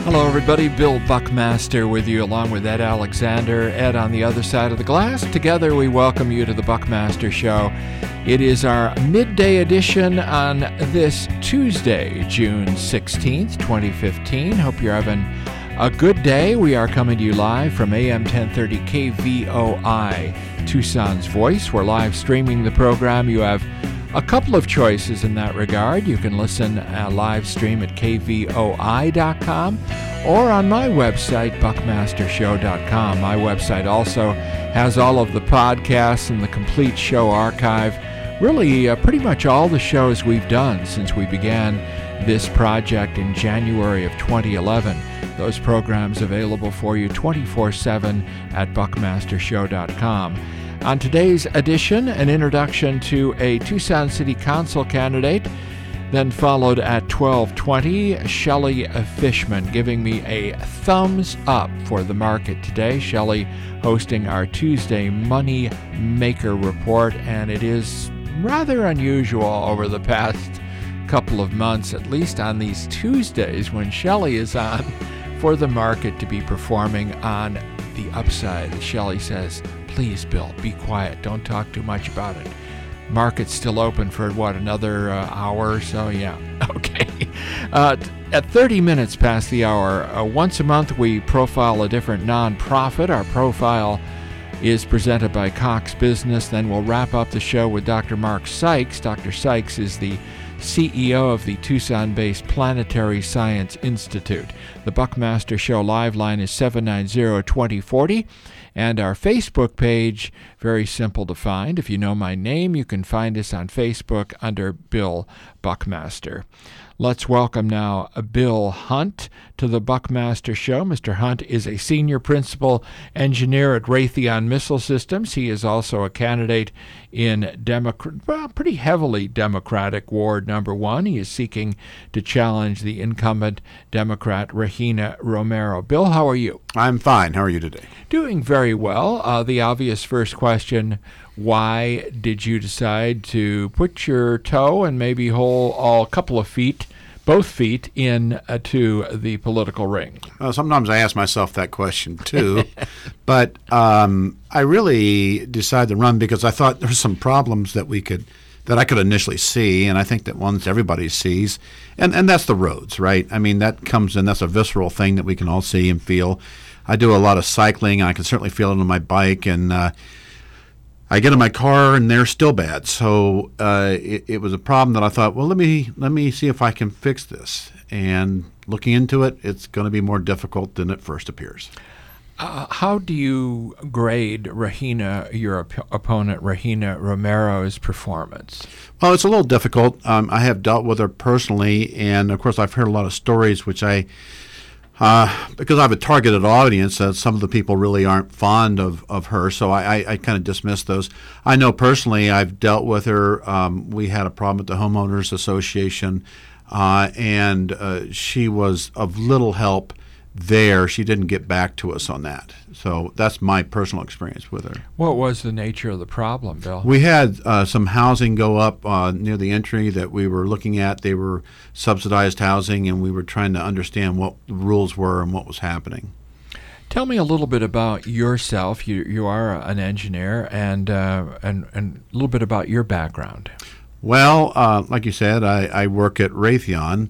Hello, everybody. Bill Buckmaster with you, along with Ed Alexander. Ed on the other side of the glass. Together, we welcome you to the Buckmaster Show. It is our midday edition on this Tuesday, June 16th, 2015. Hope you're having a good day. We are coming to you live from AM 1030 KVOI, Tucson's Voice. We're live streaming the program. You have a couple of choices in that regard. You can listen live stream at kvoi.com or on my website, buckmastershow.com. My website also has all of the podcasts and the complete show archive. Really, pretty much all the shows we've done since we began this project in January of 2011. Those programs available for you 24/7 at buckmastershow.com. On today's edition, an introduction to a Tucson City Council candidate, then followed at 12:20, Shelley Fishman giving me a thumbs up for the market today. Shelley hosting our Tuesday Money Maker Report, and it is rather unusual over the past couple of months, at least on these Tuesdays when Shelley is on, for the market to be performing on the upside. Shelley says, "Please, Bill, be quiet. Don't talk too much about it." Market's still open for, another hour or so? Yeah, okay. At 30 minutes past the hour, once a month we profile a different nonprofit. Our profile is presented by Cox Business. Then we'll wrap up the show with Dr. Mark Sykes. Dr. Sykes is the CEO of the Tucson-based Planetary Science Institute. The Buckmaster Show live line is 790-2040, and our Facebook page, very simple to find. If you know my name, you can find us on Facebook under Bill Buckmaster. Let's welcome now Bill Hunt to the Buckmaster Show. Mr. Hunt is a senior principal engineer at Raytheon Missile Systems. He is also a candidate in pretty heavily Democratic Ward number 1. He is seeking to challenge the incumbent Democrat Regina Romero. Bill, how are you? I'm fine. How are you today? Doing very well. The obvious first question: why did you decide to put your toe and maybe a couple of feet, both feet, into the political ring? Sometimes I ask myself that question too, but I really decided to run because I thought there were some problems that I could initially see, and I think that ones everybody sees, and that's the roads, right? I mean, that comes in. That's a visceral thing that we can all see and feel. I do a lot of cycling. I can certainly feel it on my bike, and I get in my car and they're still bad. So it was a problem that I thought, well, let me see if I can fix this. And looking into it, it's going to be more difficult than it first appears. How do you grade your opponent, Regina Romero's performance? Well, it's a little difficult. I have dealt with her personally, and of course I've heard a lot of stories which because I have a targeted audience, some of the people really aren't fond of her, so I kind of dismiss those. I know personally I've dealt with her. We had a problem at the Homeowners Association, and she was of little help there. She didn't get back to us on that. So that's my personal experience with her. What was the nature of the problem, Bill? We had some housing go up near the entry that we were looking at. They were subsidized housing, and we were trying to understand what the rules were and what was happening. Tell me a little bit about yourself. You are an engineer, and a little bit about your background. Well, like you said, I work at Raytheon.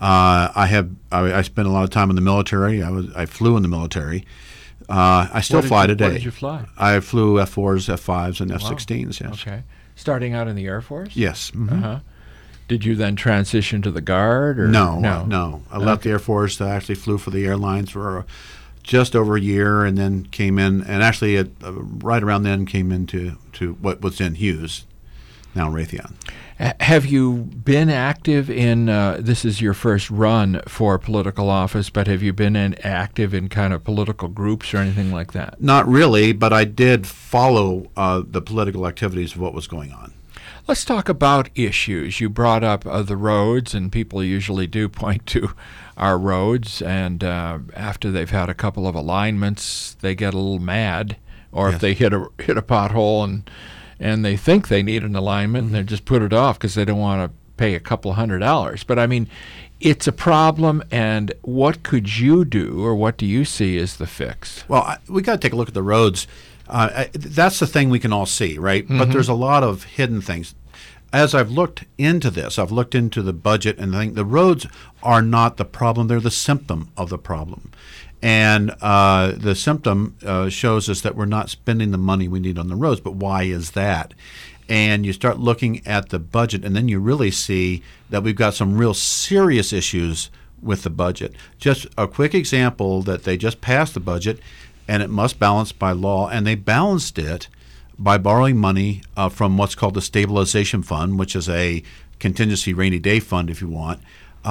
I spent a lot of time in the military. I flew in the military. I still fly today. What did you fly? I flew F-4s, F-5s, and F-16s, yes. Okay. Starting out in the Air Force? Yes. Mm-hmm. Uh-huh. Did you then transition to the Guard? Or? No. I left the Air Force. I actually flew for the airlines for just over a year, and then came in, and actually right around then came into what was in Hughes, now Raytheon. Have you been active in, this is your first run for political office, but have you been active in kind of political groups or anything like that? Not really, but I did follow the political activities of what was going on. Let's talk about issues. You brought up the roads, and people usually do point to our roads, and after they've had a couple of alignments, they get a little mad, or if they hit a pothole and they think they need an alignment, and they just put it off because they don't want to pay a couple $100. But I mean, it's a problem, and what could you do, or what do you see as the fix? Well, we got to take a look at the roads. That's the thing we can all see, right? Mm-hmm. But there's a lot of hidden things. As I've looked into this, I've looked into the budget, and I think the roads are not the problem. They're the symptom of the problem. And the symptom shows us that we're not spending the money we need on the roads. But why is that? And you start looking at the budget, and then you really see that we've got some real serious issues with the budget. Just a quick example that they just passed the budget, and it must balance by law, and they balanced it by borrowing money from what's called the Stabilization Fund, which is a contingency rainy day fund, if you want.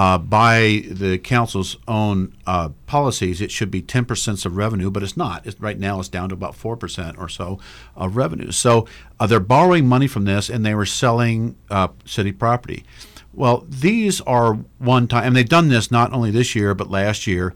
By the council's own policies, it should be 10% of revenue, but it's not. Right now, it's down to about 4% or so of revenue. So they're borrowing money from this, and they were selling city property. Well, these are one-time, and they've done this not only this year, but last year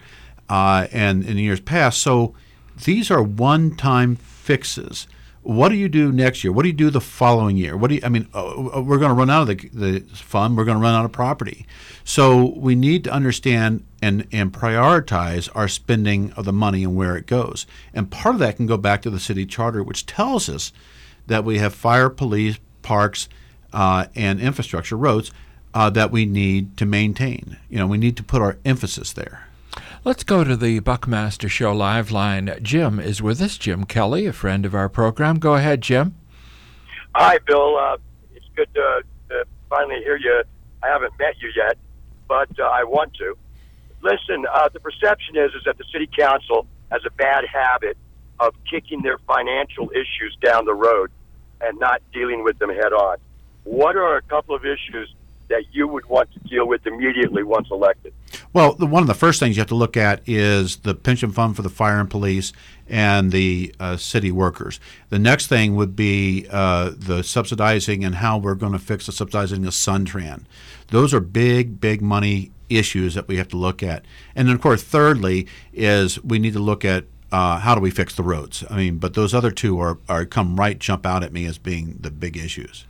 and in years past. So these are one-time fixes. What do you do next year? What do you do the following year? We're going to run out of the fund. We're going to run out of property. So we need to understand and prioritize our spending of the money and where it goes. And part of that can go back to the city charter, which tells us that we have fire, police, parks, and infrastructure, roads, that we need to maintain. We need to put our emphasis there. Let's go to the Buckmaster Show live line. Jim is with us. Jim Kelly, a friend of our program. Go ahead, Jim. Hi, Bill. It's good to finally hear you. I haven't met you yet, but I want to. Listen, the perception is that the city council has a bad habit of kicking their financial issues down the road and not dealing with them head on. What are a couple of issues that you would want to deal with immediately once elected? Well, one of the first things you have to look at is the pension fund for the fire and police and the city workers. The next thing would be the subsidizing and how we're going to fix the subsidizing of Suntran. Those are big, big money issues that we have to look at. And then, of course, thirdly is we need to look at how do we fix the roads. But those other two jump out at me as being the big issues.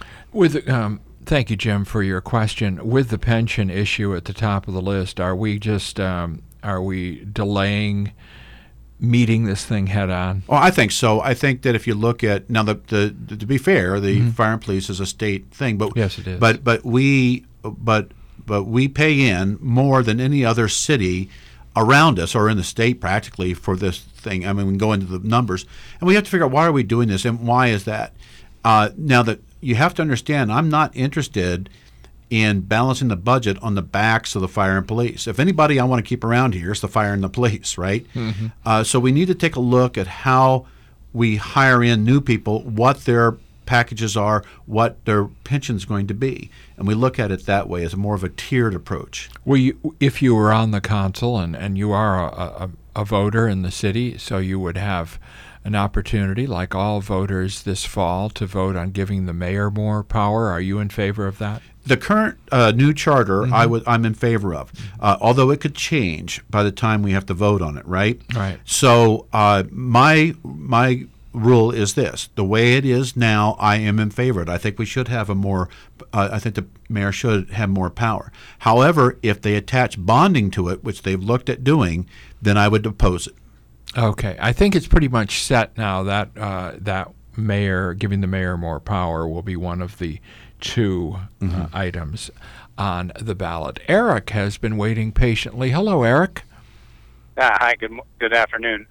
Thank you, Jim, for your question. With the pension issue at the top of the list, are we delaying meeting this thing head on? Well, I think so. I think that if you look at now, to be fair, the fire and police is a state thing, but yes, it is. But we pay in more than any other city around us or in the state practically for this thing. We can go into the numbers, and we have to figure out why are we doing this and why is that. Now that you have to understand, I'm not interested in balancing the budget on the backs of the fire and police. If anybody I want to keep around here, it's the fire and the police, right? Mm-hmm. So we need to take a look at how we hire in new people, what their packages are, what their pension's going to be. And we look at it that way as more of a tiered approach. Well, if you were on the council and you are a voter in the city, so you would have an opportunity, like all voters this fall, to vote on giving the mayor more power. Are you in favor of that? The current new charter, I'm in favor of, although it could change by the time we have to vote on it, right? Right. So my rule is this: the way it is now, I am in favor of it. I think we should have I think the mayor should have more power. However, if they attach bonding to it, which they've looked at doing, then I would oppose it. Okay, I think it's pretty much set now that that mayor, giving the mayor more power, will be one of the two items on the ballot. Eric has been waiting patiently. Hello, Eric. Hi, good afternoon.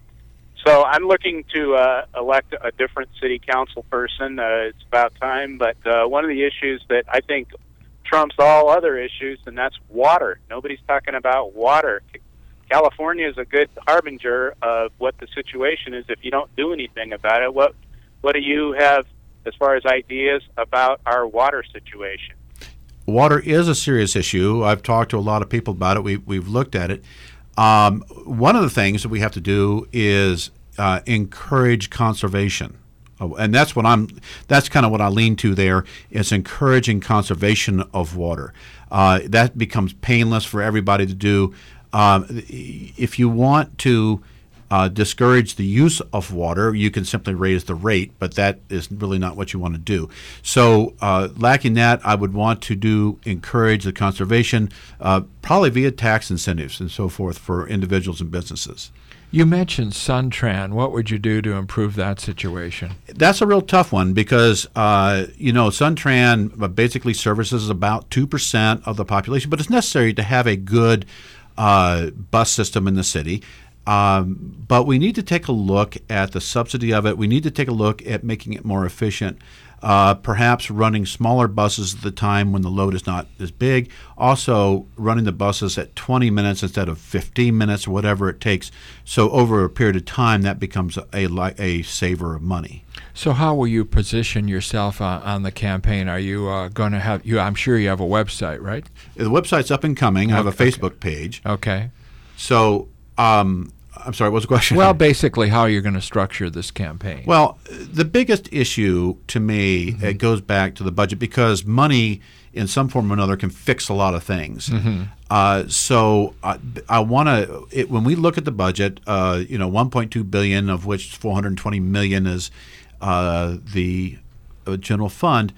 So I'm looking to elect a different city council person. It's about time, but one of the issues that I think trumps all other issues, and that's water. Nobody's talking about water. California is a good harbinger of what the situation is if you don't do anything about it. What do you have as far as ideas about our water situation? Water is a serious issue. I've talked to a lot of people about it. We've looked at it. One of the things that we have to do is encourage conservation. And that's kind of what I lean to there, is encouraging conservation of water. That becomes painless for everybody to do. If you want to discourage the use of water, you can simply raise the rate, but that is really not what you want to do. So lacking that, I would want to encourage the conservation, probably via tax incentives and so forth for individuals and businesses. You mentioned Suntran. What would you do to improve that situation? That's a real tough one because, Suntran basically services about 2% of the population, but it's necessary to have a good bus system in the city. But we need to take a look at the subsidy of it. We need to take a look at making it more efficient. Perhaps running smaller buses at the time when the load is not as big. Also, running the buses at 20 minutes instead of 15 minutes, or whatever it takes. So over a period of time, that becomes a saver of money. So how will you position yourself on the campaign? Are you going to have I'm sure you have a website, right? The website's up and coming. I have a Facebook page. Okay. So I'm sorry, what's the question? Well, basically how you're going to structure this campaign. Well, the biggest issue to me, it goes back to the budget because money in some form or another can fix a lot of things. So I want to, when we look at the budget, $1.2 billion, of which $420 million is the general fund,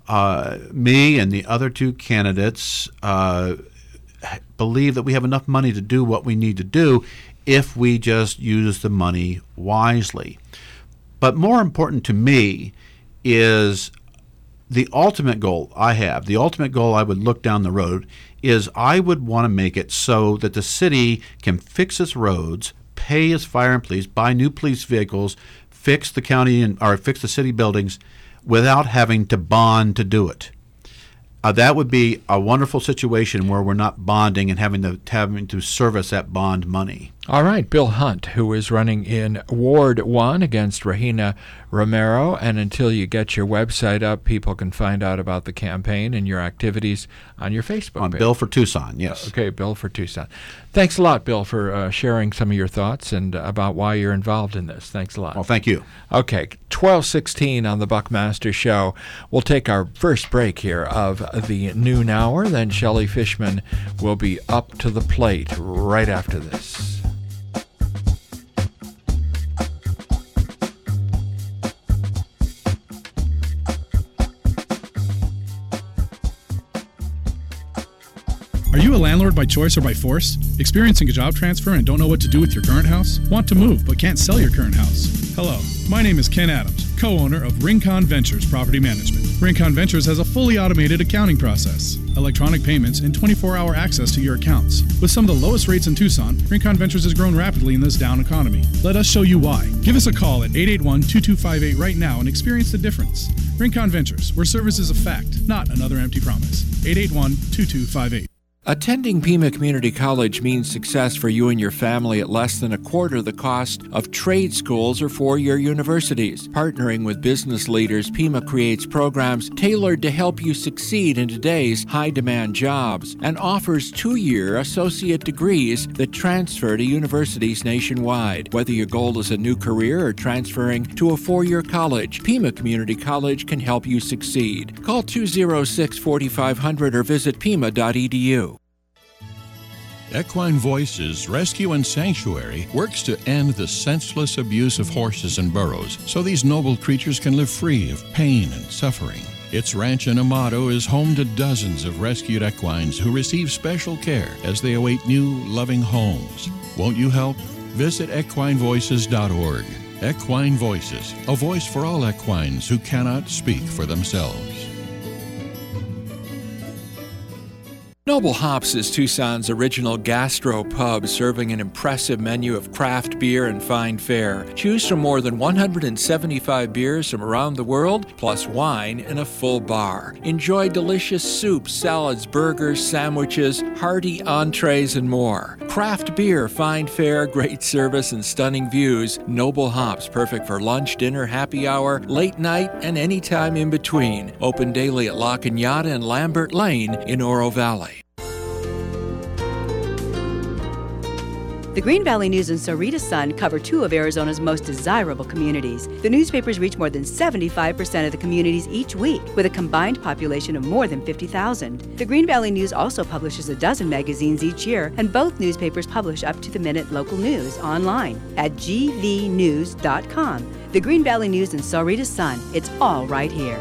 me and the other two candidates believe that we have enough money to do what we need to do if we just use the money wisely. But more important to me is the ultimate goal I have. The ultimate goal I would look down the road is I would want to make it so that the city can fix its roads, pay its fire and police, buy new police vehicles, fix the county or fix the city buildings without having to bond to do it. That would be a wonderful situation where we're not bonding and having to service that bond money. All right, Bill Hunt, who is running in Ward 1 against Regina Romero. And until you get your website up, people can find out about the campaign and your activities on your Facebook on page. Bill for Tucson, yes. Okay, Bill for Tucson. Thanks a lot, Bill, for sharing some of your thoughts and about why you're involved in this. Thanks a lot. Well, thank you. Okay, 12:16 on the Buckmaster Show. We'll take our first break here of the noon hour. Then Shelley Fishman will be up to the plate right after this. Are you a landlord by choice or by force? Experiencing a job transfer and don't know what to do with your current house? Want to move but can't sell your current house? Hello, my name is Ken Adams, co-owner of Rincon Ventures Property Management. Rincon Ventures has a fully automated accounting process, electronic payments, and 24-hour access to your accounts. With some of the lowest rates in Tucson, Rincon Ventures has grown rapidly in this down economy. Let us show you why. Give us a call at 881-2258 right now and experience the difference. Rincon Ventures, where service is a fact, not another empty promise. 881-2258. Attending Pima Community College means success for you and your family at less than a quarter the cost of trade schools or four-year universities. Partnering with business leaders, Pima creates programs tailored to help you succeed in today's high-demand jobs and offers 2-year associate degrees that transfer to universities nationwide. Whether your goal is a new career or transferring to a four-year college, Pima Community College can help you succeed. Call 206-4500 or visit pima.edu. Equine Voices Rescue and Sanctuary works to end the senseless abuse of horses and burros so these noble creatures can live free of pain and suffering. Its ranch in Amado is home to dozens of rescued equines who receive special care as they await new, loving homes. Won't you help? Visit equinevoices.org. Equine Voices, a voice for all equines who cannot speak for themselves. Noble Hops is Tucson's original gastro pub, serving an impressive menu of craft beer and fine fare. Choose from more than 175 beers from around the world, plus wine in a full bar. Enjoy delicious soups, salads, burgers, sandwiches, hearty entrees, and more. Craft beer, fine fare, great service, and stunning views. Noble Hops, perfect for lunch, dinner, happy hour, late night, and any time in between. Open daily at La Cañada and Lambert Lane in Oro Valley. The Green Valley News and Sarita Sun cover two of Arizona's most desirable communities. The newspapers reach more than 75% of the communities each week, with a combined population of more than 50,000. The Green Valley News also publishes a dozen magazines each year, and both newspapers publish up-to-the-minute local news online at gvnews.com. The Green Valley News and Sarita Sun. It's all right here.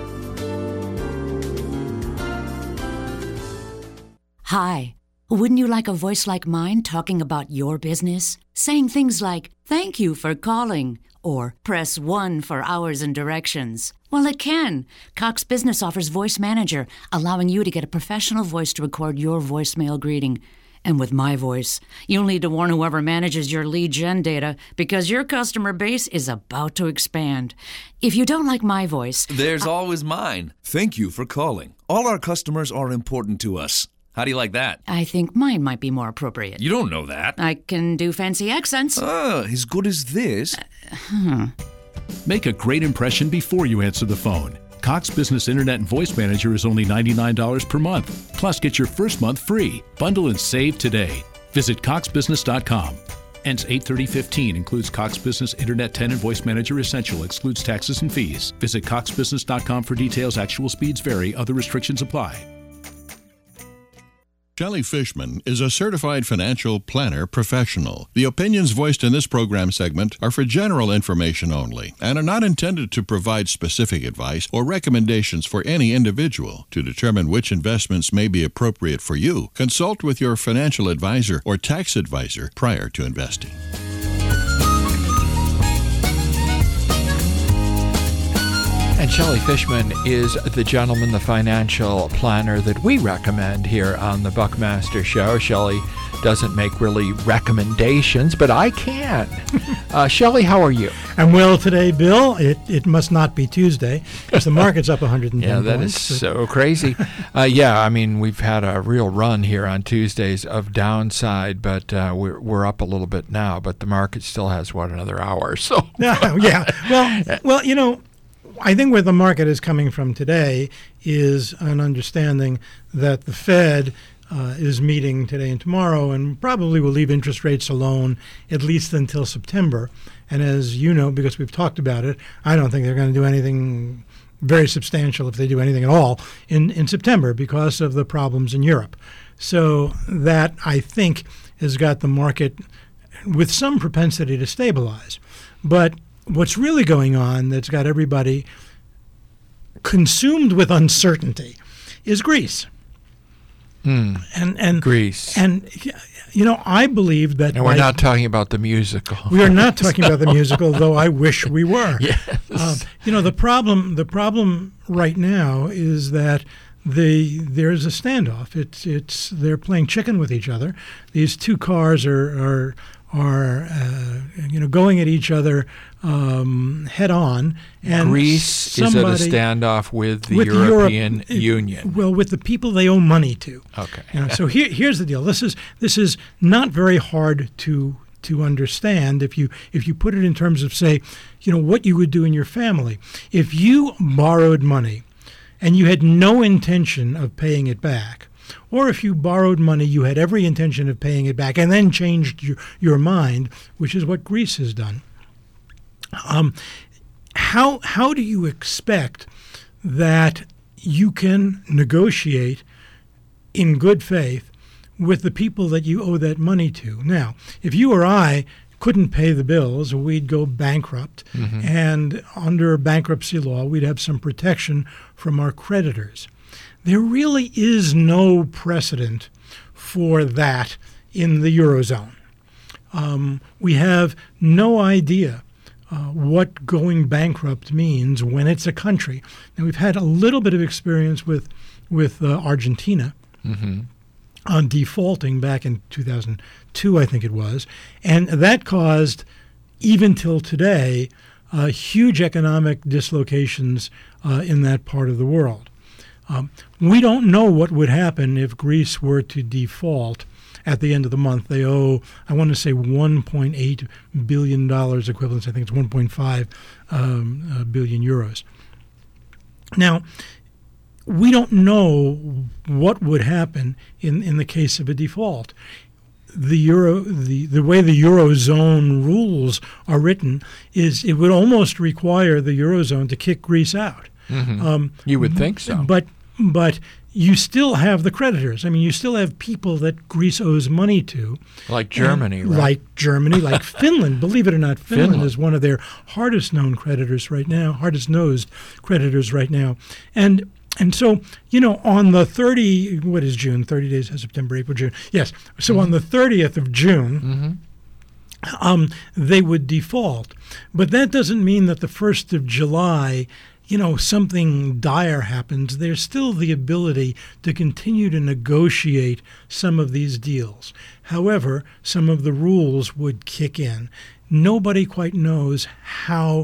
Hi. Wouldn't you like a voice like mine talking about your business? Saying things like, "Thank you for calling," or "Press 1 for hours and directions." Well, it can. Cox Business offers Voice Manager, allowing you to get a professional voice to record your voicemail greeting. And with my voice, you'll need to warn whoever manages your lead gen data because your customer base is about to expand. If you don't like my voice... There's always mine. Thank you for calling. All our customers are important to us. How do you like that? I think mine might be more appropriate. You don't know that. I can do fancy accents. As good as this. Make a great impression before you answer the phone. Cox Business Internet and Voice Manager is only $99 per month. Plus, get your first month free. Bundle and save today. Visit coxbusiness.com. Ends 8/30/15. Includes Cox Business Internet 10 and Voice Manager Essential. Excludes taxes and fees. Visit coxbusiness.com for details. Actual speeds vary. Other restrictions apply. Shelley Fishman is a certified financial planner professional. The opinions voiced in this program segment are for general information only and are not intended to provide specific advice or recommendations for any individual. To determine which investments may be appropriate for you, consult with your financial advisor or tax advisor prior to investing. And Shelley Fishman is the gentleman, the financial planner that we recommend here on the Buckmaster Show. Shelley doesn't make really recommendations, but I can. Shelley, how are you? I'm well today, Bill. It must not be Tuesday because the market's up 110 Yeah, that points. is so crazy. Yeah, I mean, we've had a real run here on Tuesdays of downside, but we're up a little bit now, but the market still has, another hour. So Yeah. Well, you know, I think where the market is coming from today is an understanding that the Fed is meeting today and tomorrow and probably will leave interest rates alone at least until September. And as you know, because we've talked about it, I don't think they're going to do anything very substantial, if they do anything at all, in September because of the problems in Europe. So that, I think, has got the market with some propensity to stabilize. But what's really going on that's got everybody consumed with uncertainty is Greece. And Greece. And, you know, I believe that... And we're not talking about the musical. We are not talking about the musical, though I wish we were. Yes. You know, the problem right now is that there's a standoff. It's they're playing chicken with each other. These two cars are going at each other head on. And Greece is at a standoff with the European Union. Well, with the people they owe money to. Okay. So here's the deal. This is not very hard to understand if you put it in terms of, say, what you would do in your family. If you borrowed money and you had no intention of paying it back, or if you borrowed money, you had every intention of paying it back and then changed your mind, which is what Greece has done. How do you expect that you can negotiate in good faith with the people that you owe that money to? Now, if you or I couldn't pay the bills, we'd go bankrupt, and under bankruptcy law, we'd have some protection from our creditors. There really is no precedent for that in the Eurozone. We have no idea what going bankrupt means when it's a country. Now, we've had a little bit of experience with Argentina on defaulting back in 2002, I think it was, and that caused, even till today, huge economic dislocations in that part of the world. We don't know what would happen if Greece were to default at the end of the month. They owe, I want to say, $1.8 billion equivalent. I think it's 1.5 billion euros. Now, we don't know what would happen in the case of a default. the way the Eurozone rules are written is it would almost require the Eurozone to kick Greece out. You would think so. But you still have the creditors. I mean, you still have people that Greece owes money to. Like Germany, right? Like Germany, like Finland. Believe it or not, Finland is one of their hardest-nosed creditors right now. And so, on the 30, what is June? 30 days, September, April, June. Yes. So on the 30th of June, they would default. But that doesn't mean that the 1st of July, something dire happens. There's still the ability to continue to negotiate some of these deals. However, some of the rules would kick in. Nobody quite knows how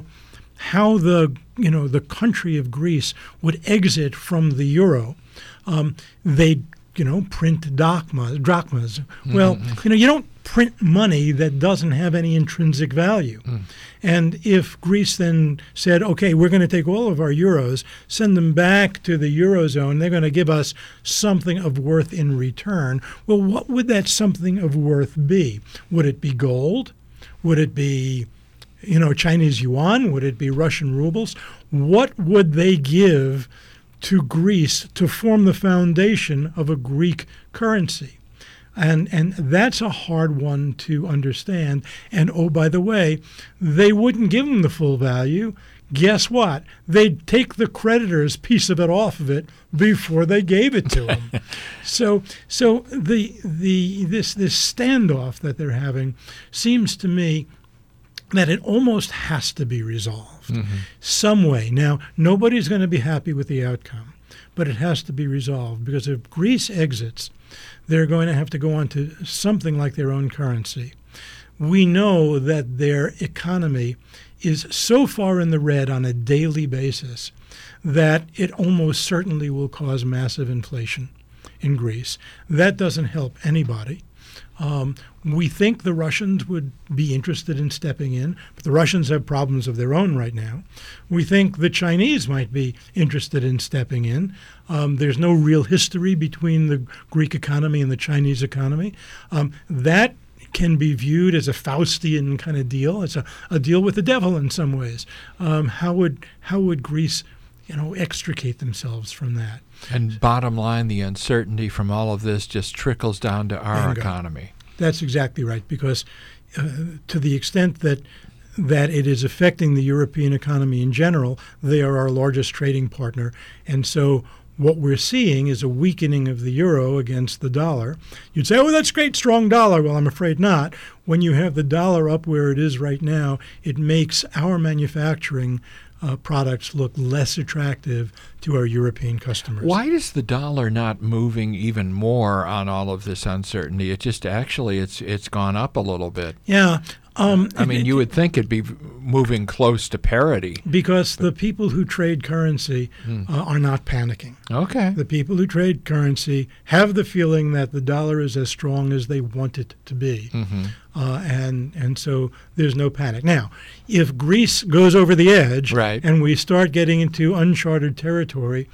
the country of Greece would exit from the euro. They print drachmas. Well, you don't print money that doesn't have any intrinsic value. And if Greece then said, okay, we're going to take all of our euros, send them back to the Eurozone, they're going to give us something of worth in return. Well, what would that something of worth be? Would it be gold? Would it be Chinese yuan? Would it be Russian rubles? What would they give to Greece to form the foundation of a Greek currency? And that's a hard one to understand. And, oh, by the way, they wouldn't give them the full value. Guess what? They'd take the creditor's piece of it off of it before they gave it to them. So this standoff that they're having seems to me that it almost has to be resolved some way. Now, nobody's going to be happy with the outcome, but it has to be resolved because if Greece exits, they're going to have to go on to something like their own currency. We know that their economy is so far in the red on a daily basis that it almost certainly will cause massive inflation in Greece. That doesn't help anybody. We think the Russians would be interested in stepping in, but the Russians have problems of their own right now. We think the Chinese might be interested in stepping in. There's no real history between the Greek economy and the Chinese economy. That can be viewed as a Faustian kind of deal. It's a deal with the devil in some ways. How would Greece extricate themselves from that? And bottom line, the uncertainty from all of this just trickles down to our economy. That's exactly right, because to the extent that it is affecting the European economy in general, they are our largest trading partner. And so what we're seeing is a weakening of the euro against the dollar. You'd say, oh, that's great, strong dollar. Well, I'm afraid not. When you have the dollar up where it is right now, it makes our manufacturing products look less attractive to our European customers. Why is the dollar not moving even more on all of this uncertainty? It just actually it's gone up a little bit. Yeah. You would think it'd be moving close to parity. Because the people who trade currency are not panicking. Okay. The people who trade currency have the feeling that the dollar is as strong as they want it to be. And so there's no panic. Now, if Greece goes over the edge and we start getting into uncharted territory,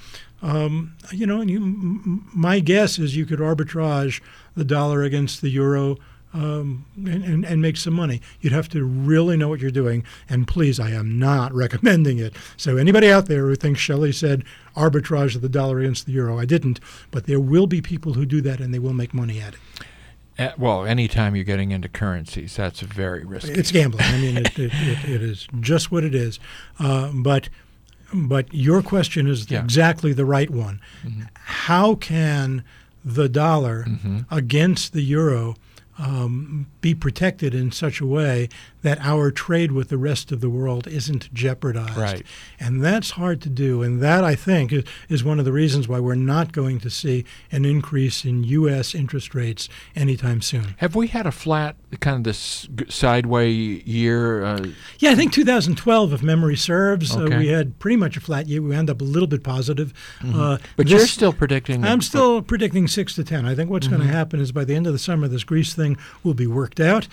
my guess is you could arbitrage the dollar against the euro and make some money. You'd have to really know what you're doing. And please, I am not recommending it. So anybody out there who thinks Shelley said arbitrage of the dollar against the euro, I didn't. But there will be people who do that, and they will make money at it. Well, anytime you're getting into currencies, that's very risky. It's gambling. I mean, it is just what it is. But your question is exactly the right one. How can the dollar against the euro be protected in such a way that our trade with the rest of the world isn't jeopardized? Right. And that's hard to do. And that, I think, is one of the reasons why we're not going to see an increase in U.S. interest rates anytime soon. Have we had a flat, kind of this sideways year? Yeah, I think 2012, if memory serves, we had pretty much a flat year. We wound up a little bit positive. But you're still predicting? I'm still predicting 6 to 10. I think what's going to happen is by the end of the summer, this Greece thing will be worked out,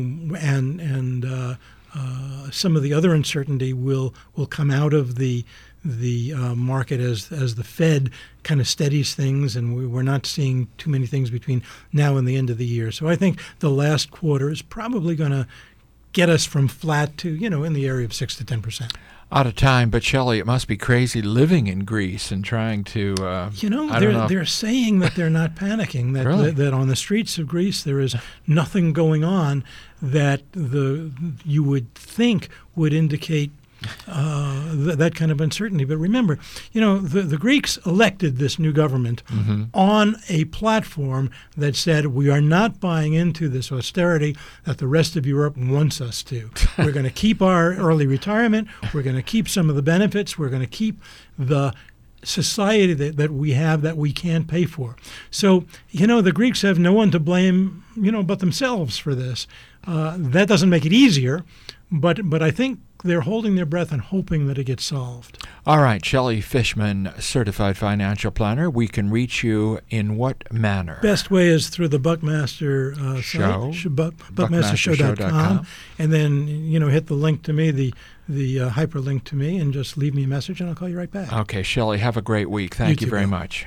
and some of the other uncertainty will come out of the the market as the Fed kind of steadies things, and we're not seeing too many things between now and the end of the year. So I think the last quarter is probably going to get us from flat to, in the area of 6 to 10%. Out of time, but Shelley, it must be crazy living in Greece and trying to. They're saying that they're not panicking. That Really? that on the streets of Greece there is nothing going on that you would think would indicate that kind of uncertainty. But remember, the Greeks elected this new government on a platform that said we are not buying into this austerity that the rest of Europe wants us to. We're going to keep our early retirement. We're going to keep some of the benefits. We're going to keep the society that we have that we can't pay for. So, the Greeks have no one to blame, but themselves for this. That doesn't make it easier, but I think they're holding their breath and hoping that it gets solved. All right, Shelley Fishman, Certified Financial Planner. We can reach you in what manner? Best way is through the Buckmaster Show. site, buckmastershow.com, and then hit the link to me, the hyperlink to me, and just leave me a message, and I'll call you right back. Okay, Shelley, have a great week. Thank you too, very Bill. much.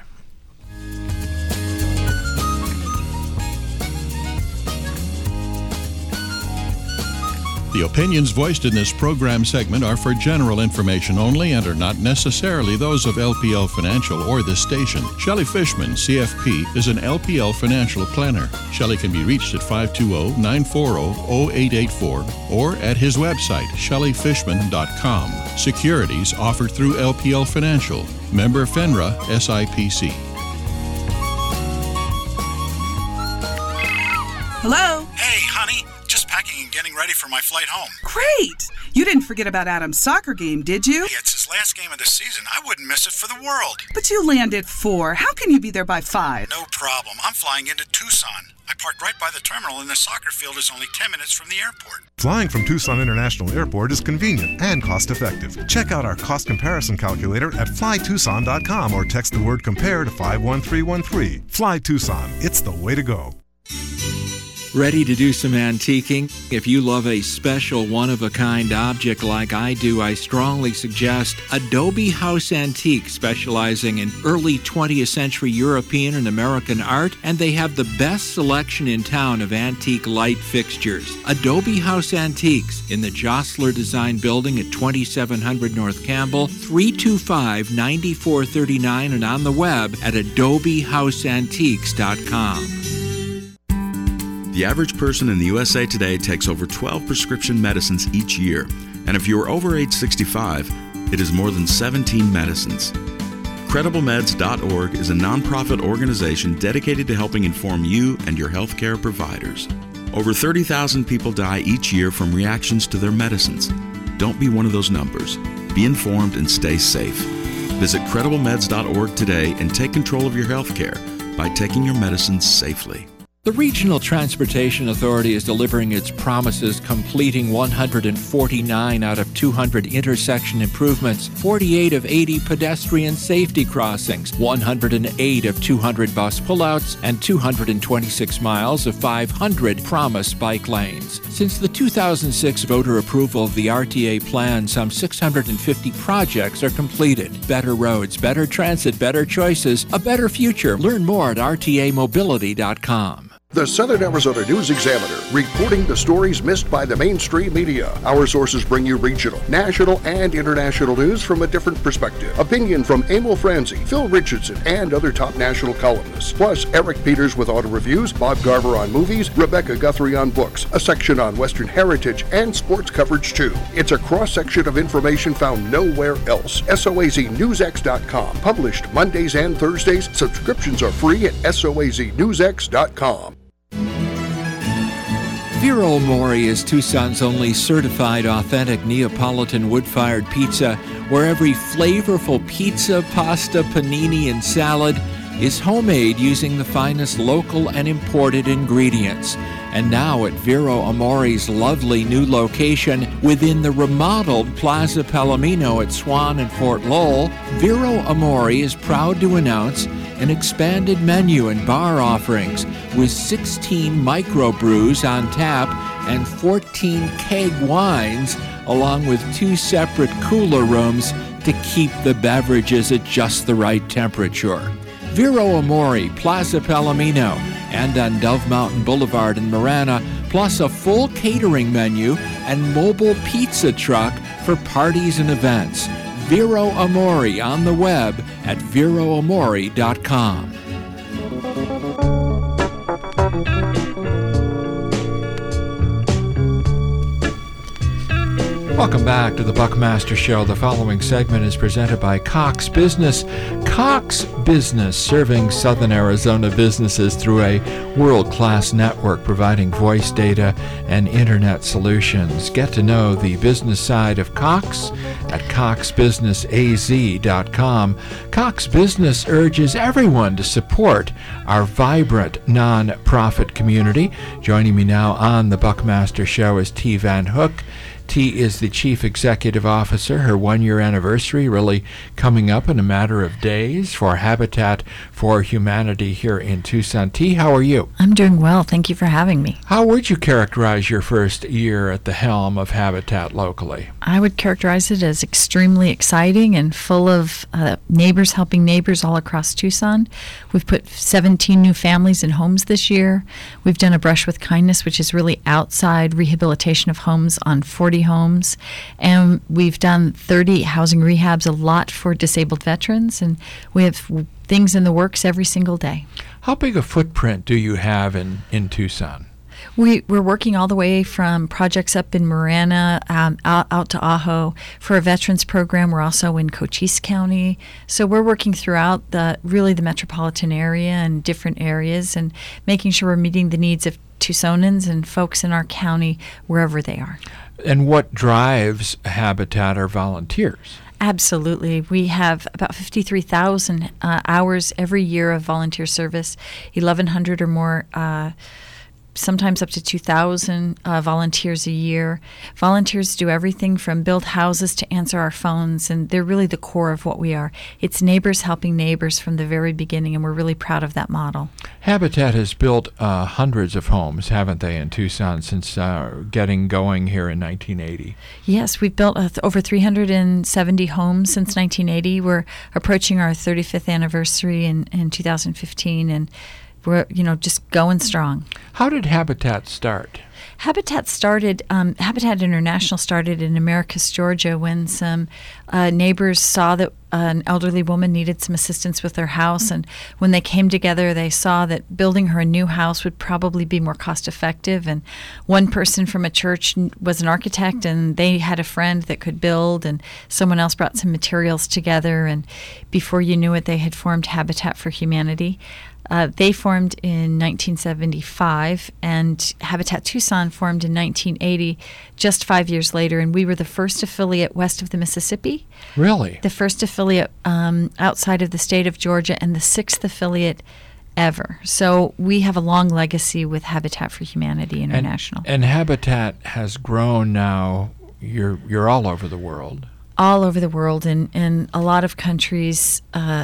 The opinions voiced in this program segment are for general information only and are not necessarily those of LPL Financial or this station. Shelley Fishman, CFP, is an LPL Financial Planner. Shelley can be reached at 520-940-0884 or at his website, shelleyfishman.com. Securities offered through LPL Financial. Member FINRA, SIPC. Hello? Hey, honey. Just packing and getting ready for my flight home. Great! You didn't forget about Adam's soccer game, did you? Hey, it's his last game of the season. I wouldn't miss it for the world. But you land at 4. How can you be there by 5? No problem. I'm flying into Tucson. I parked right by the terminal, and the soccer field is only 10 minutes from the airport. Flying from Tucson International Airport is convenient and cost-effective. Check out our cost comparison calculator at flytucson.com or text the word compare to 51313. Fly Tucson. It's the way to go. Ready to do some antiquing? If you love a special one-of-a-kind object like I do, I strongly suggest Adobe House Antique, specializing in early 20th century European and American art, and they have the best selection in town of antique light fixtures. Adobe House Antiques in the Jostler Design Building at 2700 North Campbell, 325-9439, and on the web at adobehouseantiques.com. The average person in the USA today takes over 12 prescription medicines each year, and if you are over age 65, it is more than 17 medicines. CredibleMeds.org is a nonprofit organization dedicated to helping inform you and your healthcare providers. Over 30,000 people die each year from reactions to their medicines. Don't be one of those numbers. Be informed and stay safe. Visit CredibleMeds.org today and take control of your healthcare by taking your medicines safely. The Regional Transportation Authority is delivering its promises, completing 149 out of 200 intersection improvements, 48 of 80 pedestrian safety crossings, 108 of 200 bus pullouts, and 226 miles of 500 promised bike lanes. Since the 2006 voter approval of the RTA plan, some 650 projects are completed. Better roads, better transit, better choices, a better future. Learn more at rtamobility.com. The Southern Arizona News Examiner, reporting the stories missed by the mainstream media. Our sources bring you regional, national, and international news from a different perspective. Opinion from Emil Franzi, Phil Richardson, and other top national columnists. Plus, Eric Peters with auto reviews, Bob Garver on movies, Rebecca Guthrie on books, a section on Western heritage, and sports coverage too. It's a cross-section of information found nowhere else. SOAZNewsX.com. Published Mondays and Thursdays. Subscriptions are free at SOAZNewsX.com. Vero Mori is Tucson's only certified authentic Neapolitan wood-fired pizza, where every flavorful pizza, pasta, panini, and salad is homemade using the finest local and imported ingredients. And now at Vero Amori's lovely new location within the remodeled Plaza Palomino at Swan and Fort Lowell, Vero Amori is proud to announce an expanded menu and bar offerings with 16 microbrews on tap and 14 keg wines, along with 2 separate cooler rooms to keep the beverages at just the right temperature. Vero Amore, Plaza Palomino, and on Dove Mountain Boulevard in Marana, plus a full catering menu and mobile pizza truck for parties and events. Vero Amore on the web at veroamore.com. Welcome back to the Buckmaster Show. The following segment is presented by Cox Business. Cox Business, serving Southern Arizona businesses through a world-class network providing voice data and internet solutions. Get to know the business side of Cox at coxbusinessaz.com. Cox Business urges everyone to support our vibrant non-profit community. Joining me now on the Buckmaster Show is T. Van Hook. T is the Chief Executive Officer. Her one-year anniversary really coming up in a matter of days for Habitat for Humanity here in Tucson. T, how are you? I'm doing well. Thank you for having me. How would you characterize your first year at the helm of Habitat locally? I would characterize it as extremely exciting and full of neighbors helping neighbors all across Tucson. We've put 17 new families in homes this year. We've done a Brush with Kindness, which is really outside rehabilitation of homes on 40 homes, and we've done 30 housing rehabs, a lot for disabled veterans, and we have things in the works every single day. How big a footprint do you have in Tucson? We're working all the way from projects up in Marana out to Ajo. For a veterans program, we're also in Cochise County. So we're working throughout the metropolitan area and different areas and making sure we're meeting the needs of Tucsonans and folks in our county wherever they are. And what drives Habitat are volunteers? Absolutely. We have about 53,000 hours every year of volunteer service, 1,100 or more, sometimes up to 2,000 volunteers a year. Volunteers do everything from build houses to answer our phones, and they're really the core of what we are. It's neighbors helping neighbors from the very beginning, and we're really proud of that model. Habitat has built hundreds of homes, haven't they, in Tucson since getting going here in 1980? Yes, we've built over 370 homes since 1980. We're approaching our 35th anniversary in 2015, and we're, just going strong. How did Habitat start? Habitat International started in Americus, Georgia, when some neighbors saw that an elderly woman needed some assistance with her house, and when they came together, they saw that building her a new house would probably be more cost effective, and one person from a church was an architect, and they had a friend that could build, and someone else brought some materials together, and before you knew it, they had formed Habitat for Humanity. They formed in 1975, and Habitat Tucson formed in 1980, just 5 years later, and we were the first affiliate west of the Mississippi. Really? The first affiliate outside of the state of Georgia, and the sixth affiliate ever. So we have a long legacy with Habitat for Humanity International. And Habitat has grown now. You're all over the world. All over the world, in a lot of countries,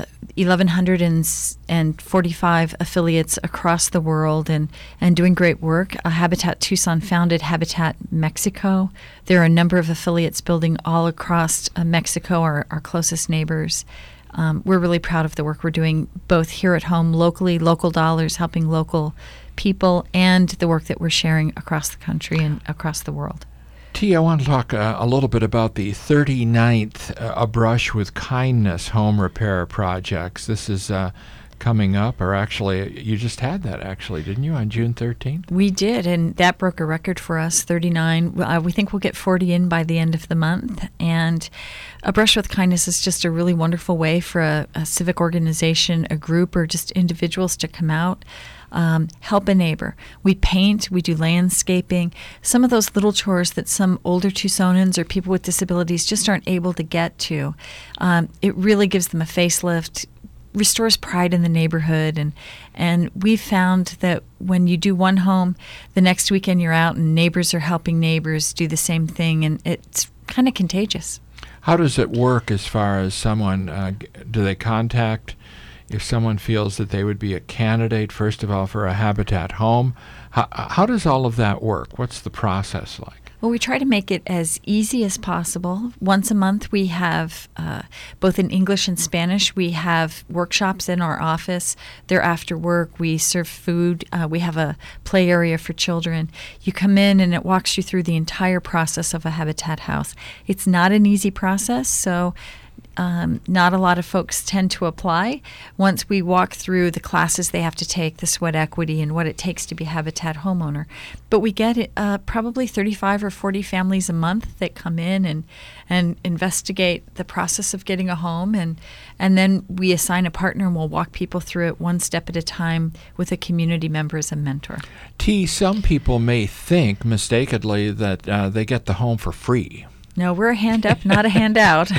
1,145 affiliates across the world, and doing great work. Habitat Tucson founded Habitat Mexico. There are a number of affiliates building all across Mexico, our closest neighbors. We're really proud of the work we're doing, both here at home, locally, local dollars, helping local people, and the work that we're sharing across the country and across the world. T, I want to talk a little bit about the 39th A Brush with Kindness home repair projects. This is coming up, or actually, you just had that, actually, didn't you, on June 13th? We did, and that broke a record for us, 39. We think we'll get 40 in by the end of the month, and A Brush with Kindness is just a really wonderful way for a civic organization, a group, or just individuals to come out, help a neighbor. We paint, we do landscaping, some of those little chores that some older Tucsonans or people with disabilities just aren't able to get to. It really gives them a facelift, restores pride in the neighborhood, and we've found that when you do one home, the next weekend you're out and neighbors are helping neighbors do the same thing, and it's kind of contagious. How does it work as far as someone, do they contact if someone feels that they would be a candidate, first of all, for a Habitat home? How does all of that work? What's the process like? Well, we try to make it as easy as possible. Once a month, we have, both in English and Spanish, we have workshops in our office. They're after work. We serve food. We have a play area for children. You come in and it walks you through the entire process of a Habitat house. It's not an easy process, so not a lot of folks tend to apply. Once we walk through the classes they have to take, the sweat equity and what it takes to be a Habitat homeowner. But we get probably 35 or 40 families a month that come in and investigate the process of getting a home. And then we assign a partner and we'll walk people through it one step at a time with a community member as a mentor. T, some people may think mistakenly that they get the home for free. No, we're a hand up, not a handout.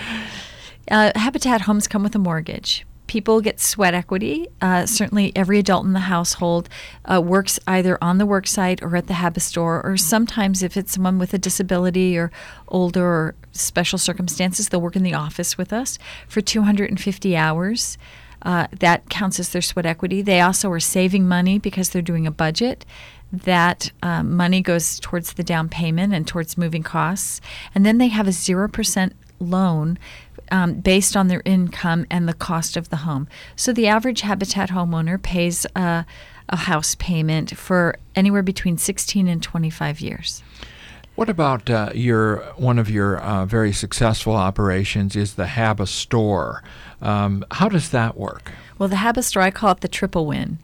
Habitat homes come with a mortgage. People get sweat equity. Certainly every adult in the household works either on the work site or at the Habistore, or sometimes if it's someone with a disability or older or special circumstances, they'll work in the office with us for 250 hours. That counts as their sweat equity. They also are saving money because they're doing a budget. That money goes towards the down payment and towards moving costs. And then they have a 0% loan based on their income and the cost of the home. So the average Habitat homeowner pays a house payment for anywhere between 16 and 25 years. What about one of your very successful operations is the Habistore. How does that work? Well, the Habistore, I call it the triple win.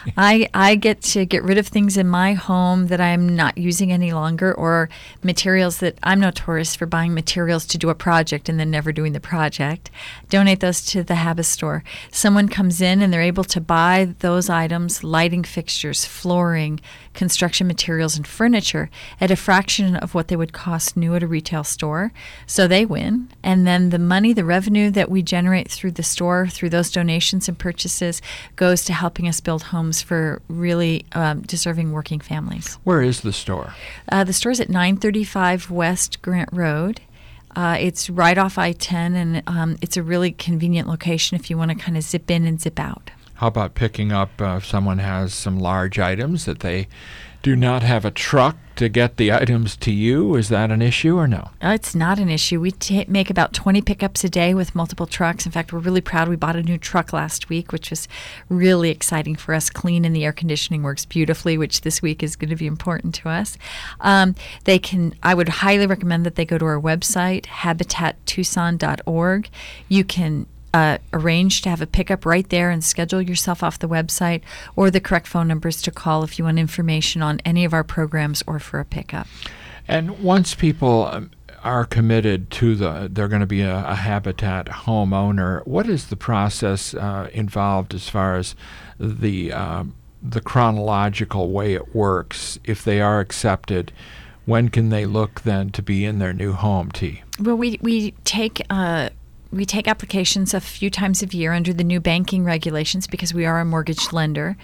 I get to get rid of things in my home that I'm not using any longer, or materials that I'm notorious for buying materials to do a project and then never doing the project. Donate those to the Habistore. Someone comes in and they're able to buy those items, lighting fixtures, flooring, construction materials, and furniture at a fraction of what they would cost new at a retail store. So they win. And then the money, the revenue that we generate through the store, through those donations and purchases, goes to helping us build homes for really deserving working families. Where is the store? The store is at 935 West Grant Road. It's right off I-10, and it's a really convenient location if you want to kind of zip in and zip out. How about picking up if someone has some large items that they do not have a truck to get the items to you? Is that an issue or no? It's not an issue. We make about 20 pickups a day with multiple trucks. In fact, we're really proud. We bought a new truck last week, which was really exciting for us. Clean, and the air conditioning works beautifully, which this week is going to be important to us. I would highly recommend that they go to our website, habitattucson.org. You can arrange to have a pickup right there and schedule yourself off the website, or the correct phone numbers to call if you want information on any of our programs or for a pickup. And once people are committed to they're going to be a Habitat homeowner, what is the process involved as far as the chronological way it works? If they are accepted, when can they look then to be in their new home, T? Well, we take applications a few times a year under the new banking regulations because we are a mortgage lender.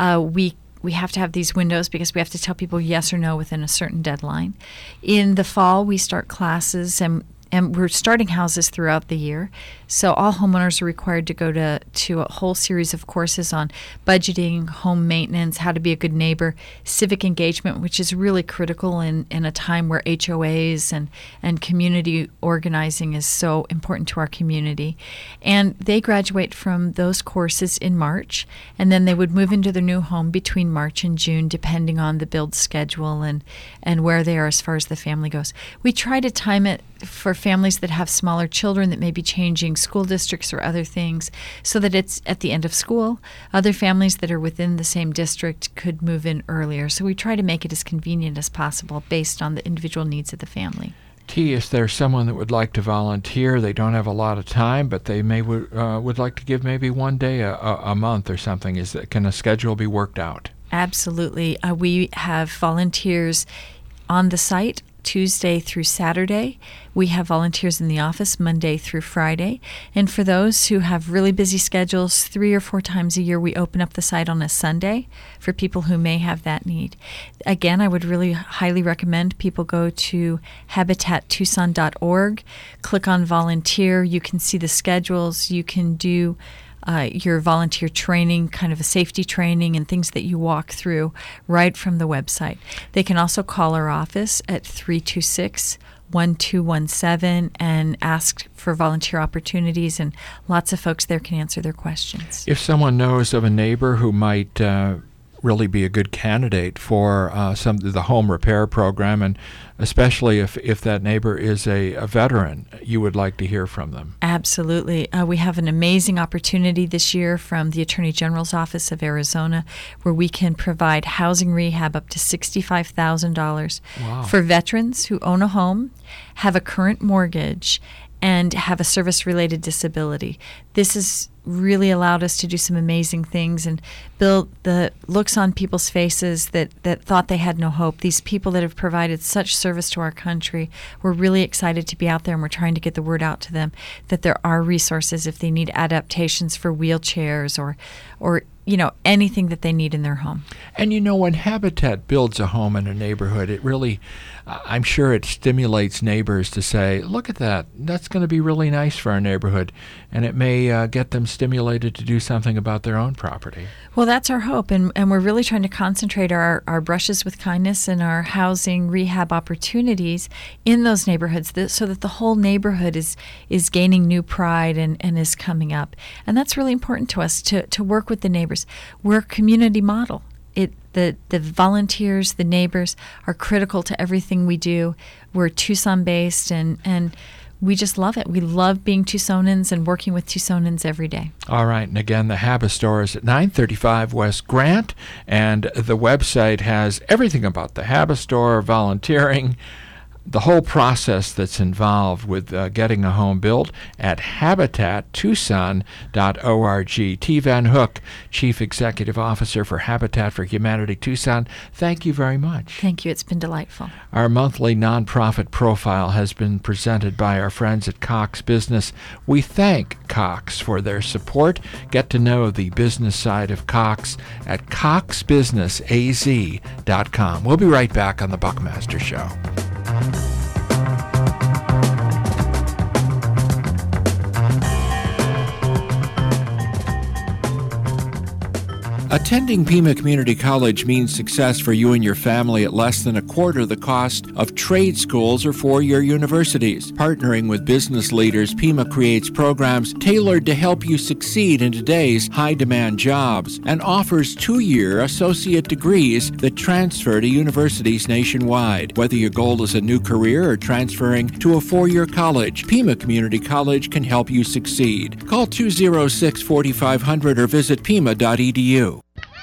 We have to have these windows because we have to tell people yes or no within a certain deadline. In the fall, we start classes, and we're starting houses throughout the year. So all homeowners are required to go to a whole series of courses on budgeting, home maintenance, how to be a good neighbor, civic engagement, which is really critical in a time where HOAs and community organizing is so important to our community. And they graduate from those courses in March, and then they would move into their new home between March and June, depending on the build schedule and where they are as far as the family goes. We try to time it for families that have smaller children that may be changing school districts or other things, so that it's at the end of school. Other families that are within the same district could move in earlier. So we try to make it as convenient as possible based on the individual needs of the family. T, if there's someone that would like to volunteer, they don't have a lot of time, but they would like to give maybe one day a month or something, can a schedule be worked out? Absolutely. We have volunteers on the site Tuesday through Saturday. We have volunteers in the office Monday through Friday. And for those who have really busy schedules, 3 or 4 times a year, we open up the site on a Sunday for people who may have that need. Again, I would really highly recommend people go to habitattucson.org, click on volunteer. You can see the schedules. You can do your volunteer training, kind of a safety training and things that you walk through right from the website. They can also call our office at 326-1217 and ask for volunteer opportunities, and lots of folks there can answer their questions. If someone knows of a neighbor who might really be a good candidate for the home repair program, and especially if that neighbor is a veteran, you would like to hear from them. Absolutely. We have an amazing opportunity this year from the Attorney General's Office of Arizona where we can provide housing rehab up to $65,000 for veterans who own a home, have a current mortgage, and have a service-related disability. This has really allowed us to do some amazing things and build the looks on people's faces that thought they had no hope. These people that have provided such service to our country, we're really excited to be out there, and we're trying to get the word out to them that there are resources if they need adaptations for wheelchairs or anything that they need in their home. And when Habitat builds a home in a neighborhood, it really, I'm sure it stimulates neighbors to say, look at that, that's going to be really nice for our neighborhood, and it may get them stimulated to do something about their own property. Well, that's our hope, and we're really trying to concentrate our brushes with kindness and our housing rehab opportunities in those neighborhoods so that the whole neighborhood is gaining new pride and is coming up. And that's really important to us, to work with the neighbors. We're a community model. The volunteers, the neighbors are critical to everything we do. We're Tucson-based, and we just love it. We love being Tucsonans and working with Tucsonans every day. All right. And again, the HABA store is at 935 West Grant, and the website has everything about the HABA store, volunteering, the whole process that's involved with getting a home built at HabitatTucson.org. T. Van Hook, Chief Executive Officer for Habitat for Humanity Tucson, thank you very much. Thank you. It's been delightful. Our monthly nonprofit profile has been presented by our friends at Cox Business. We thank Cox for their support. Get to know the business side of Cox at coxbusinessaz.com. We'll be right back on The Buckmaster Show. Attending Pima Community College means success for you and your family at less than a quarter the cost of trade schools or four-year universities. Partnering with business leaders, Pima creates programs tailored to help you succeed in today's high-demand jobs and offers 2-year associate degrees that transfer to universities nationwide. Whether your goal is a new career or transferring to a 4-year college, Pima Community College can help you succeed. Call 206-4500 or visit pima.edu.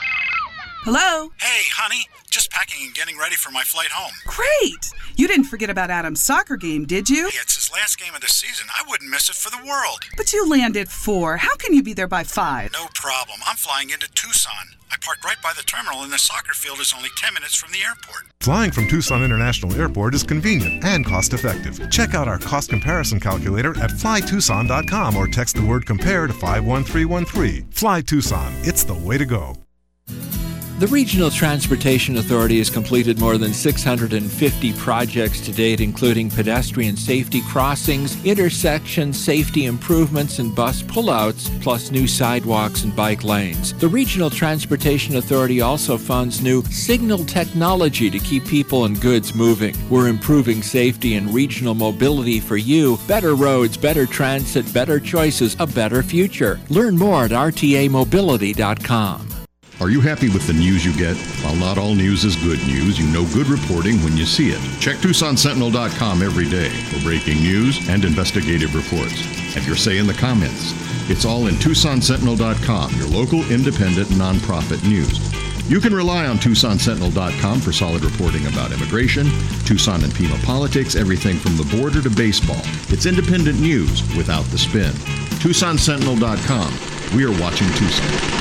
Hello? Hey, honey. Just packing and getting ready for my flight home. Great! You didn't forget about Adam's soccer game, did you? Hey, it's his last game of the season. I wouldn't miss it for the world. But you land at 4. How can you be there by 5? No problem. I'm flying into Tucson. I parked right by the terminal, and the soccer field is only 10 minutes from the airport. Flying from Tucson International Airport is convenient and cost-effective. Check out our cost comparison calculator at flytucson.com or text the word compare to 51313. Fly Tucson. It's the way to go. The Regional Transportation Authority has completed more than 650 projects to date, including pedestrian safety crossings, intersection safety improvements, and bus pullouts, plus new sidewalks and bike lanes. The Regional Transportation Authority also funds new signal technology to keep people and goods moving. We're improving safety and regional mobility for you. Better roads, better transit, better choices, a better future. Learn more at rtamobility.com. Are you happy with the news you get? While not all news is good news, you know good reporting when you see it. Check TucsonSentinel.com every day for breaking news and investigative reports. Have your say in the comments. It's all in TucsonSentinel.com, your local independent nonprofit news. You can rely on TucsonSentinel.com for solid reporting about immigration, Tucson and Pima politics, everything from the border to baseball. It's independent news without the spin. TucsonSentinel.com. We are watching Tucson.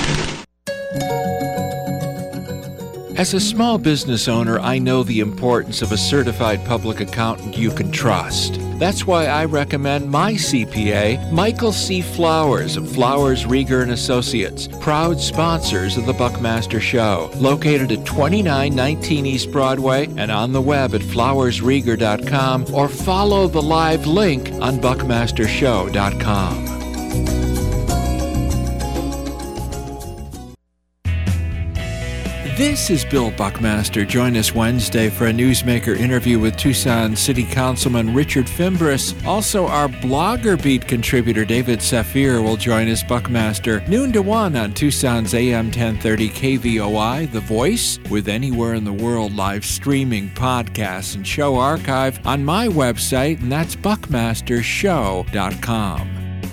As a small business owner, I know the importance of a certified public accountant you can trust. That's why I recommend my CPA, Michael C. Flowers of Flowers, Rieger & Associates, proud sponsors of the Buckmaster Show, located at 2919 East Broadway and on the web at flowersrieger.com, or follow the live link on buckmastershow.com. This is Bill Buckmaster. Join us Wednesday for a Newsmaker interview with Tucson City Councilman Richard Fimbres. Also, our Blogger Beat contributor David Safir will join us, Buckmaster, noon to 1 on Tucson's AM 1030 KVOI, The Voice, with anywhere in the world live streaming, podcasts, and show archive on my website, and that's buckmastershow.com.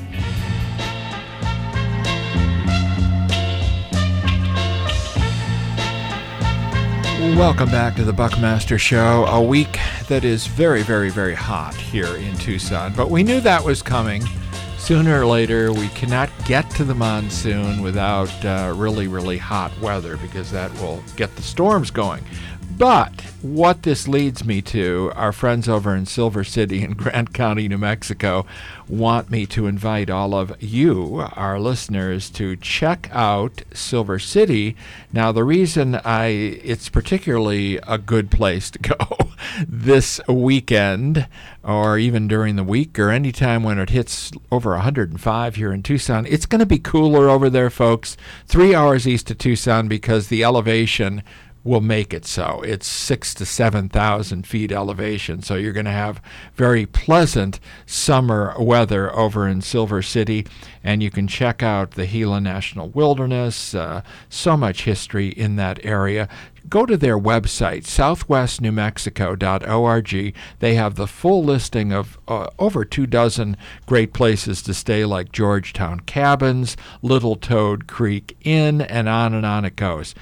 Welcome back to the Buckmaster Show, a week that is very, very, very hot here in Tucson. But we knew that was coming. Sooner or later, we cannot get to the monsoon without really, really hot weather, because that will get the storms going. But what this leads me to, our friends over in Silver City in Grant County, New Mexico, want me to invite all of you, our listeners, to check out Silver City. Now, the reason it's particularly a good place to go this weekend, or even during the week, or any time when it hits over 105 here in Tucson, it's going to be cooler over there, folks. 3 hours east of Tucson, because the elevation will make it so. It's 6,000 to 7,000 feet elevation, so you're going to have very pleasant summer weather over in Silver City, and you can check out the Gila National Wilderness. So much history in that area. Go to their website, southwestnewmexico.org. They have the full listing of over 24 great places to stay, like Georgetown Cabins, Little Toad Creek Inn, and on it goes.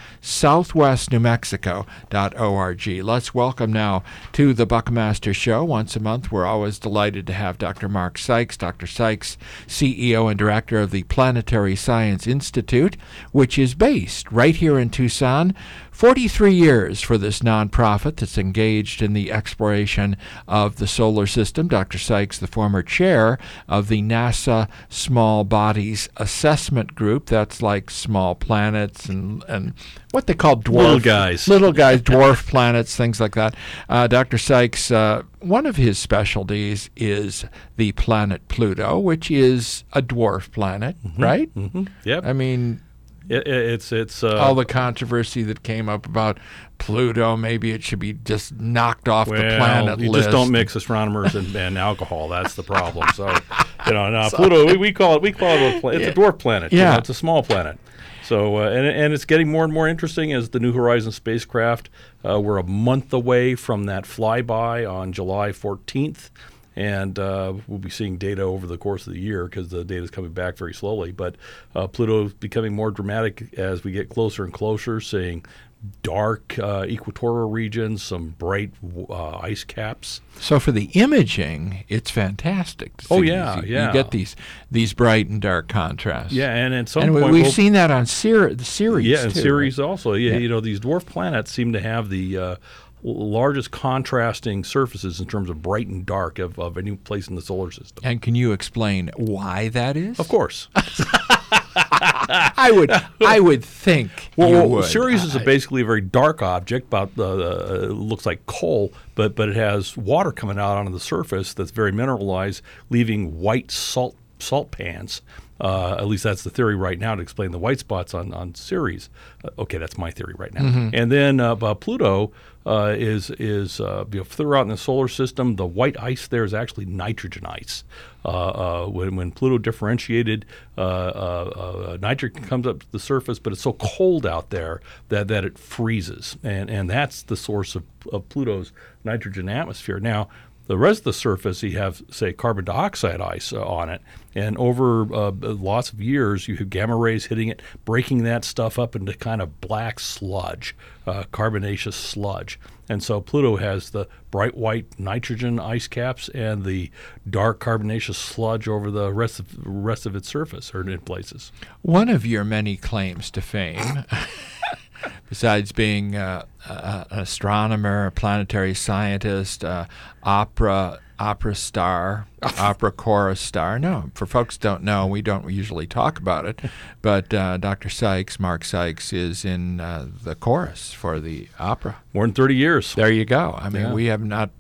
southwestnewmexico.org. Let's welcome now to the Buckmaster Show. Once a month, we're always delighted to have Dr. Mark Sykes. Dr. Sykes, CEO and director of the Planetary Science Institute, which is based right here in Tucson. 43 years for this nonprofit that's engaged in the exploration of the solar system. Dr. Sykes, the former chair of the NASA Small Bodies Assessment Group. That's like small planets and what they call little guys, dwarf planets, things like that. Dr. Sykes, one of his specialties is the planet Pluto, which is a dwarf planet, right? Mm-hmm. Yep. I mean, it's all the controversy that came up about Pluto. Maybe it should be just knocked off the planet you list. Just don't mix astronomers and alcohol. That's the problem. So, now Pluto, we call it it's a dwarf planet. Yeah, it's a small planet. So, and it's getting more and more interesting as the New Horizons spacecraft. We're a month away from that flyby on July 14th. And we'll be seeing data over the course of the year, because the data is coming back very slowly. But Pluto is becoming more dramatic as we get closer and closer, seeing dark equatorial regions, some bright ice caps. So for the imaging, it's fantastic to see. Oh, yeah. You get these bright and dark contrasts. Yeah, and at some point... And we've seen that on the series, yeah, and too, Ceres right? also. Yeah, these dwarf planets seem to have the... largest contrasting surfaces in terms of bright and dark of any place in the solar system. And can you explain why that is? Of course. I would think. Well, Ceres is basically a very dark object. About looks like coal, but it has water coming out onto the surface that's very mineralized, leaving white salt pans. At least that's the theory right now to explain the white spots on Ceres. Okay, that's my theory right now. Mm-hmm. And then Pluto is further out in the solar system. The white ice there is actually nitrogen ice. When Pluto differentiated, nitrogen comes up to the surface, but it's so cold out there that it freezes, and that's the source of Pluto's nitrogen atmosphere. Now, the rest of the surface, you have, say, carbon dioxide ice on it, and over lots of years, you have gamma rays hitting it, breaking that stuff up into kind of black sludge, carbonaceous sludge. And so Pluto has the bright white nitrogen ice caps and the dark carbonaceous sludge over the rest of its surface, or in places. One of your many claims to fame, besides being an astronomer, a planetary scientist, opera star, opera chorus star. No, for folks who don't know, we don't usually talk about it, but Dr. Sykes, Mark Sykes, is in the chorus for the opera. More than 30 years. There you go. I mean, we have not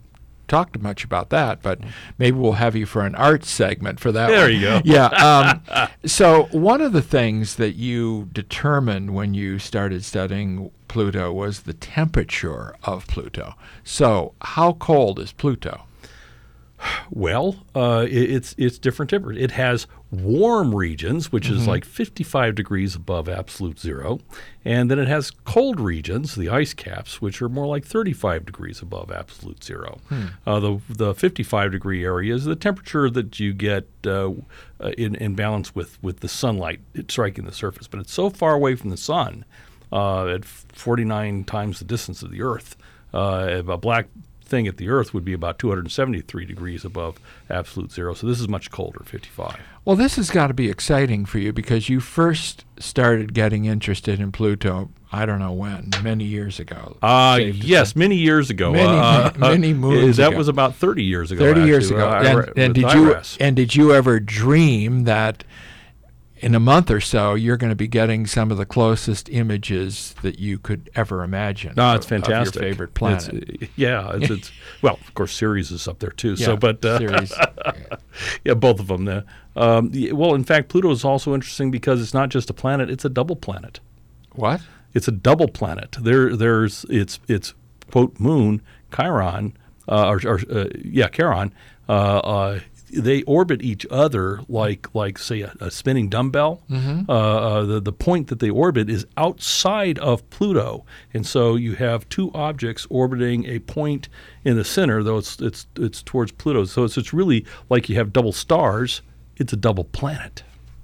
talked much about that, but maybe we'll have you for an arts segment for that There one. you go. Yeah. So one of the things that you determined when you started studying Pluto was the temperature of Pluto. So how cold is Pluto? Well, it's different temperature. It has warm regions, which is like 55 degrees above absolute zero, and then it has cold regions, the ice caps, which are more like 35 degrees above absolute zero. The 55 degree area is the temperature that you get in balance with the sunlight striking the surface, but it's so far away from the sun at 49 times the distance of the Earth. A black thing at the Earth would be about 273 degrees above absolute zero. So this is much colder, 55. Well, this has got to be exciting for you because you first started getting interested in Pluto, I don't know when, many years ago. Yes, many years ago. Many moons That ago. was about 30 years ago. 30 years ago. And did you ever dream that in a month or so, you're going to be getting some of the closest images that you could ever imagine. No, it's fantastic. Of your favorite planet. It's well, of course, Ceres is up there too. Yeah, So, but Ceres. yeah, both of them. Well, in fact, Pluto is also interesting because it's not just a planet; it's a double planet. What? It's a double planet. There's its quote moon Chiron, Charon. They orbit each other like say a spinning dumbbell. The point that they orbit is outside of Pluto, and so you have two objects orbiting a point in the center, though it's towards Pluto. So it's really like you have double stars. It's a double planet.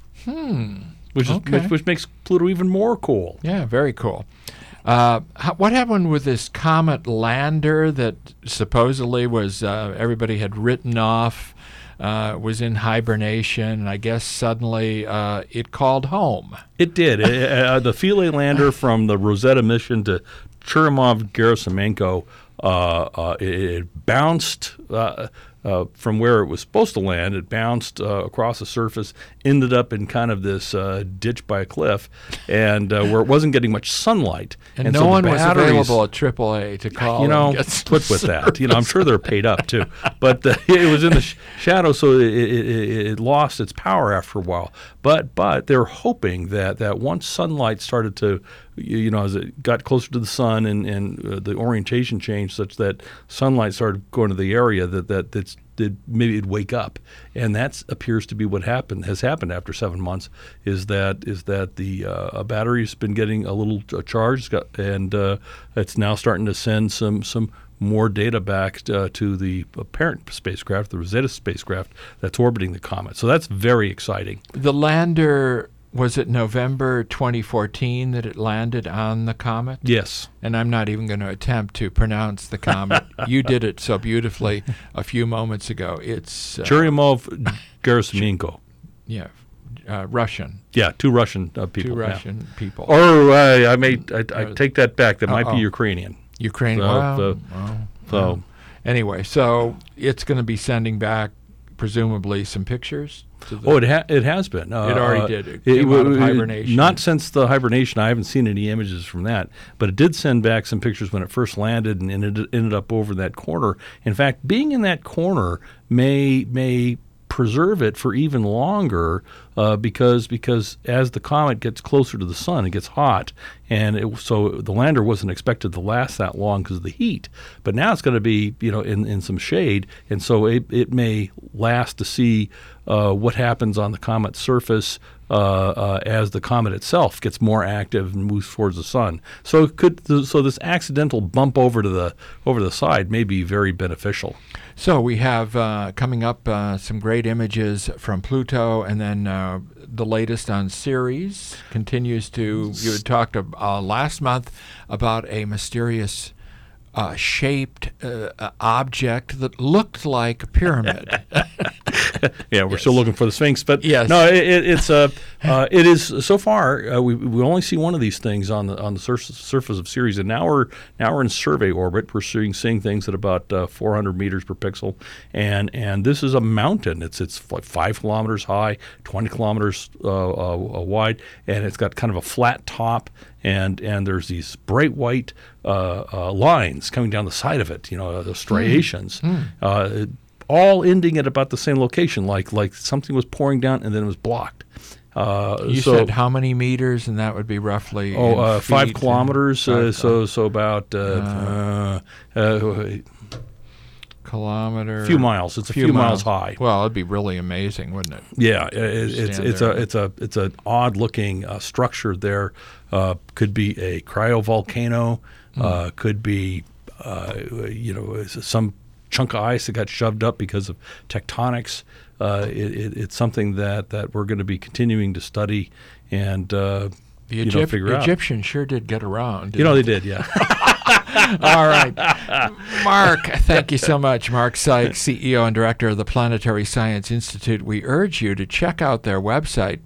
Which makes Pluto even more cool. Yeah, very cool. What happened with this comet lander that supposedly was everybody had written off? Was in hibernation, and I guess suddenly it called home. It did. The Philae lander from the Rosetta mission to Churyumov-Gerasimenko, it bounced from where it was supposed to land. It bounced across the surface, ended up in kind of this ditch by a cliff, and where it wasn't getting much sunlight. And no so one was available at AAA to call. Put with that. I'm sure they're paid up too. But it was in the shadow, so it lost its power after a while. But they're hoping that once sunlight started to, as it got closer to the sun and the orientation changed such that sunlight started going to the area that maybe it'd wake up, and that appears to be what has happened after 7 months. Is that the battery's been getting a little charged, and it's now starting to send some more data back to the parent spacecraft, the Rosetta spacecraft that's orbiting the comet. So that's very exciting. The lander. Was it November 2014 that it landed on the comet? Yes. And I'm not even going to attempt to pronounce the comet. You did it so beautifully a few moments ago. It's Churyumov-Gerasimenko. Russian. Yeah, two Russian people. Two Russian people. Or I take that back. That might be Ukrainian. Ukrainian. Anyway, so it's going to be sending back presumably some pictures. It has been. It already did. It came out of hibernation. Not since the hibernation. I haven't seen any images from that. But it did send back some pictures when it first landed and it ended up over that corner. In fact, being in that corner may preserve it for even longer because as the comet gets closer to the sun, it gets hot, and so the lander wasn't expected to last that long because of the heat. But now it's going to be in some shade, and so it may last to see what happens on the comet's surface as the comet itself gets more active and moves towards the sun. So this accidental bump over to the side may be very beneficial. So we have coming up some great images from Pluto, and then the latest on Ceres continues to. You had talked last month about a mysterious shaped object that looked like a pyramid. Yeah, we're still looking for the Sphinx, but yes. No, it is so far. We only see one of these things on the surface of Ceres, and now we're in survey orbit. We're seeing things at about 400 meters per pixel, and this is a mountain. It's like 5 kilometers high, 20 kilometers wide, and it's got kind of a flat top. And there's these bright white lines coming down the side of it, the striations, all ending at about the same location, like something was pouring down and then it was blocked. You said how many meters, and that would be roughly 5 kilometers. So about kilometer, a few miles. It's a few miles high. Well, it'd be really amazing, wouldn't it? Yeah, it's an odd looking structure there. Could be a cryovolcano. Could be some chunk of ice that got shoved up because of tectonics. It's something that we're going to be continuing to study and figure out. Egyptians sure did get around. They did, yeah. All right. Mark, thank you so much. Mark Sykes, CEO and Director of the Planetary Science Institute. We urge you to check out their website,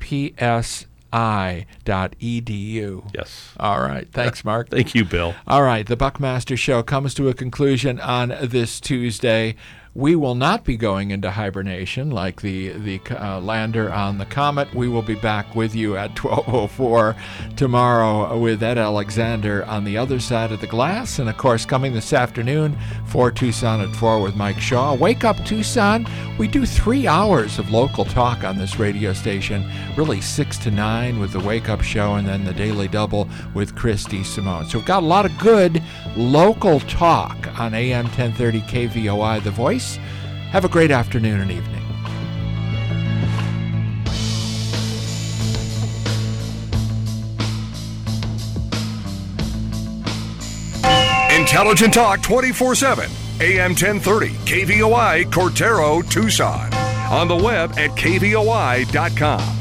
psi.edu. Yes. All right. Thanks, Mark. Thank you, Bill. All right. The Buckmaster Show comes to a conclusion on this Tuesday. We will not be going into hibernation like the lander on the comet. We will be back with you at 12:04 tomorrow with Ed Alexander on the other side of the glass. And, of course, coming this afternoon for Tucson at 4 with Mike Shaw. Wake Up Tucson. We do 3 hours of local talk on this radio station, really 6 to 9 with the Wake Up Show and then the Daily Double with Christy Simone. So we've got a lot of good local talk on AM 1030 KVOI, The Voice. Have a great afternoon and evening. Intelligent Talk 24/7. AM 1030 KVOI Cortero, Tucson. On the web at kvoi.com.